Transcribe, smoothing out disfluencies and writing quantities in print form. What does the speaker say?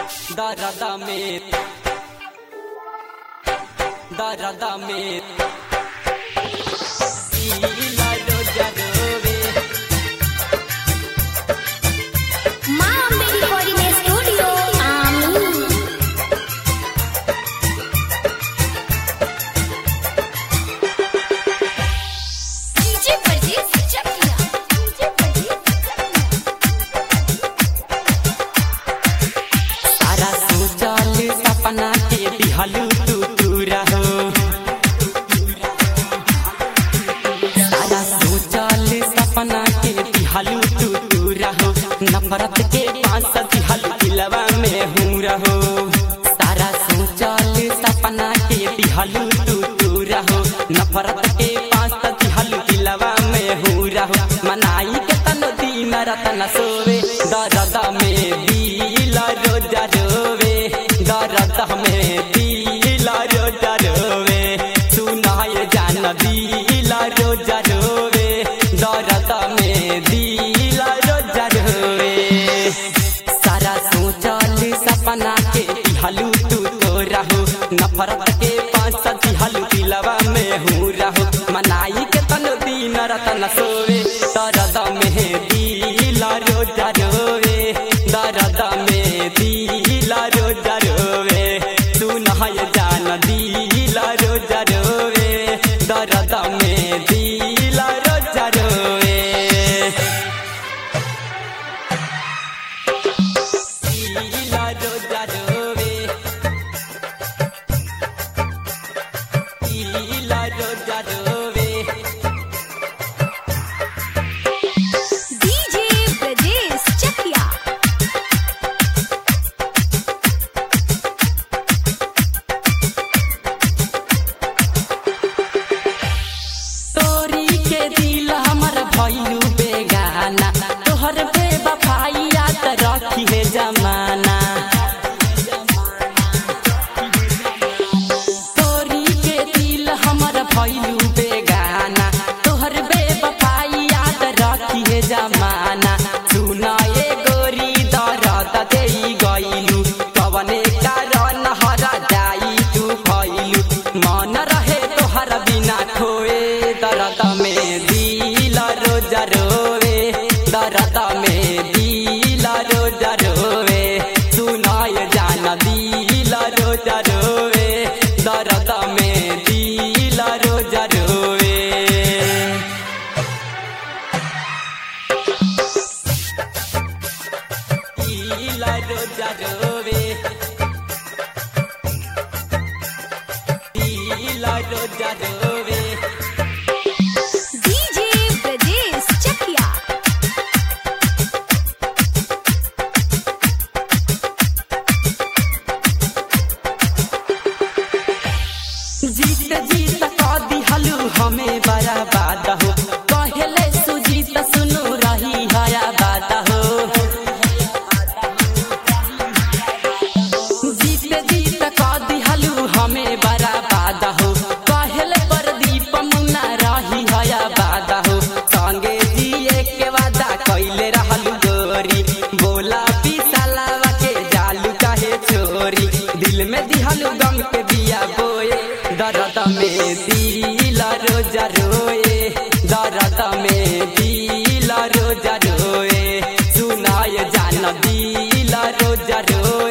नफरत के पांच दिहल दिलवा में हूँ रहो सारा सोचल सपना के दिहलू तू रहो नफरत के पांच दिहल दिलवा में हूँ रहो मनाई के तन दिन रतन सोवे दर्द में दिल रोजा रोवे दर्द में दिल रोजा रोवे सुनाए जान दिल रोजा रोवे दर्द में दिल रोजा रोवे सारा सोचल सपना के दिहलू तू रहो नफरत के पांच दिहल दिलवा में हूँ रहो मनाई के तन दिन रतन सोवे दर्द में दिल रोजा रोवे दर्द में दिल रोजा रोवे सुनाए जान दिल रोजा रोवे दर्द में दिल रोजा रोवे दिल रोजा रोवे दिल रोजा रोवे डीजे ब्रजेश चकिया तोरी के दिल हमर भइलू बेगाना तोहर बेवफाई याद रखी है जमाना तोरी के दिल हमर भइलू बेगाना तोहर बेवफाई याद रखी है जमाना सुनाए गोरी दर्द देई गइलू कवने कारण हरा जाई तू भइलू मन रहे तोहर बिना खोए दर्द में दिल रोजा रोवे दर्द में दिल रोजा रोवे सुनाए जान दिल रोजा रोवे दर्द में दिल रोजा रोवे दिल रोजा रोवे दिल रोजा रोवे डीजे ब्रजेश चकिया जीत जीत का दिहलू हमें बर्बाद हो कहले सुजीत सुनो रही हया बात हो जीत जीत का दिहलू हमें बर्बाद हो कहले प्रदीप मुन्ना रही हया बात हो संगे जिए के वादा कैले रहलू गोरी बोला पिसलावा के जालू काहे छोरी दिल में दिहलू गम के बिया बोए दर्द में दिल रोजा रोए दर्द में दिल रोजा रोए सुनाए जान दिल रोजा रोए